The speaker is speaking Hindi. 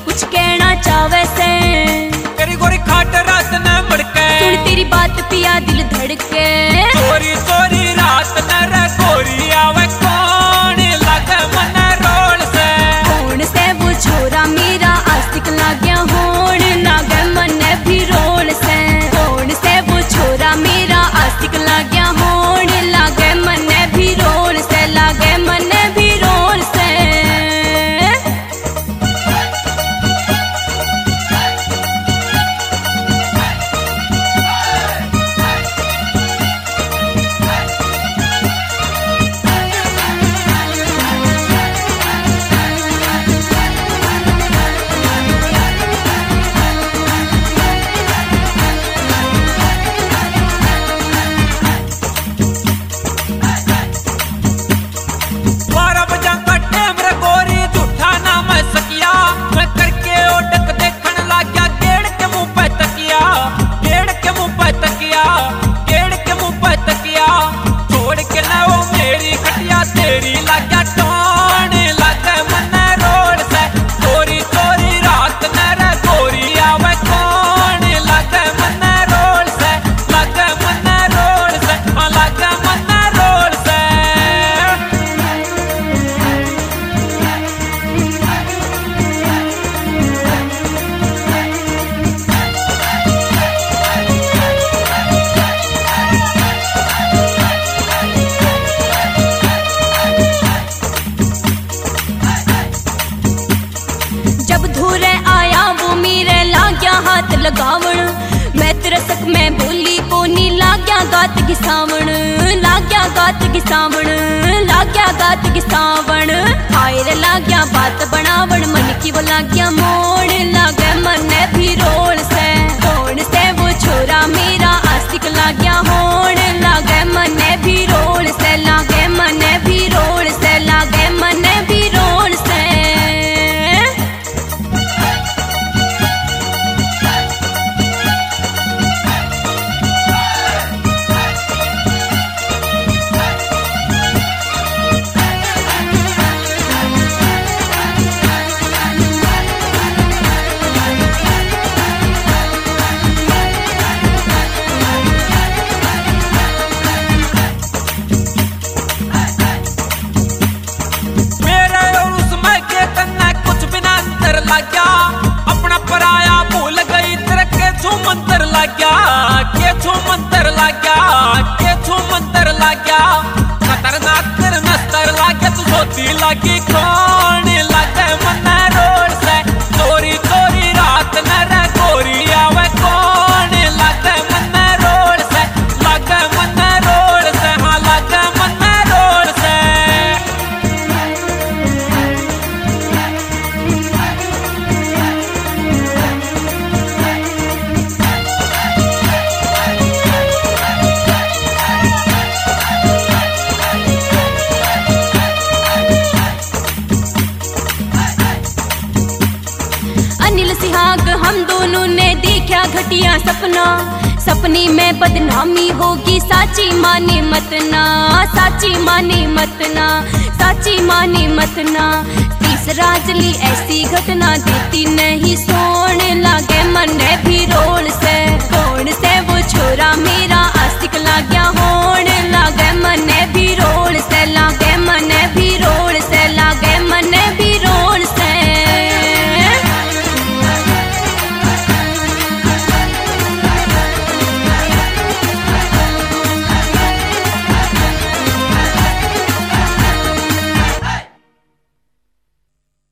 कुछ कहना चावे से। तेरी गोरी खाट रात न मड़के, सुन तेरी बात पिया दिल धड़के। चोरी चोरी रात न रे गोरी आवे कौन लागे मन रोल से। कौन से वो छोरा मेरा आस्तिक लाग्या होण लागे मन भी रोल से। कौन से वो छोरा मेरा आस्तिक लाग्या होण लागे मन भी रोल से, लागे मन भी रोल से। लगावण मैं तिरसक में बोली कोनी लाग्या गात घिसावण, लाग्या गात घिसावण, लाग्या गात घिसावण। आयर लाग्या बात बनावण मन की वो लाग्या मोड़ लागे मन भी रोल से। कौन से वो छोरा मेरा आस्तिक लाग्या होण लागे मन भी रोल से, लागे मन भी रोल से, लागे मन भी रोल से। अपना पराया भूल गई तेरे के छू मंतर लाग्या, के छू मंतर लाग्या, के छू मंतर लाग्या। खतरनाक तेरे नस्तर लाग्या तू सोती लागी कौन लागे मन रोड से। चोरी चोरी रात न रे गोरी आवे कौन लागे मन रोड से, लागे मन रोड से, हाँ लागे मन रोड से। हम दोनों ने देखा घटिया सपना, सपनी में बदनामी होगी साची माने मतना, साची माने मतना, साची माने मतना। तीसरा जली ऐसी घटना देती नहीं सोने लागे मन भी रोल से। कौन से वो छोरा मेरा